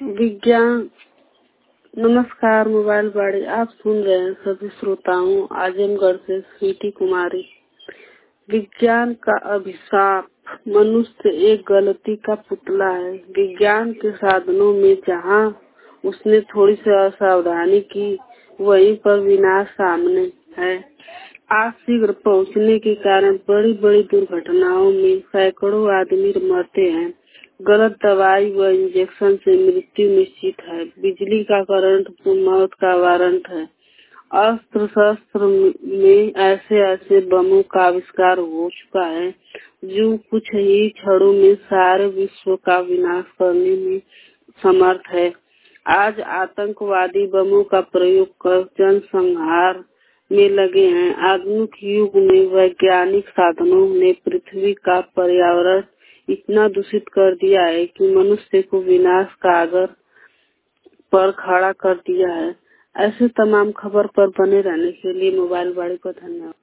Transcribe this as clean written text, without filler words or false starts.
विज्ञान। नमस्कार मोबाइल बाड़ी, आप सुन रहे हैं सभी श्रोताओं। आजमगढ़ से स्वीटी कुमारी। विज्ञान का अभिशाप। मनुष्य एक गलती का पुतला है। विज्ञान के साधनों में जहाँ उसने थोड़ी सी असावधानी की, वहीं पर विनाश सामने है। आज शीघ्र पहुंचने के कारण बड़ी बड़ी दुर्घटनाओं में सैकड़ों आदमी मरते हैं। गलत दवाई व इंजेक्शन से मृत्यु निश्चित है। बिजली का करंट मौत का वारंट है। अस्त्र शस्त्र में ऐसे ऐसे बमों का आविष्कार हो चुका है जो कुछ ही क्षणों में सारे विश्व का विनाश करने में समर्थ है। आज आतंकवादी बमों का प्रयोग कर जनसंहार में लगे हैं। आधुनिक युग में वैज्ञानिक साधनों ने पृथ्वी का पर्यावरण इतना दूषित कर दिया है कि मनुष्य को विनाश कागर पर खड़ा कर दिया है। ऐसे तमाम खबर पर बने रहने के लिए मोबाइल बाड़ी को धन्यवाद।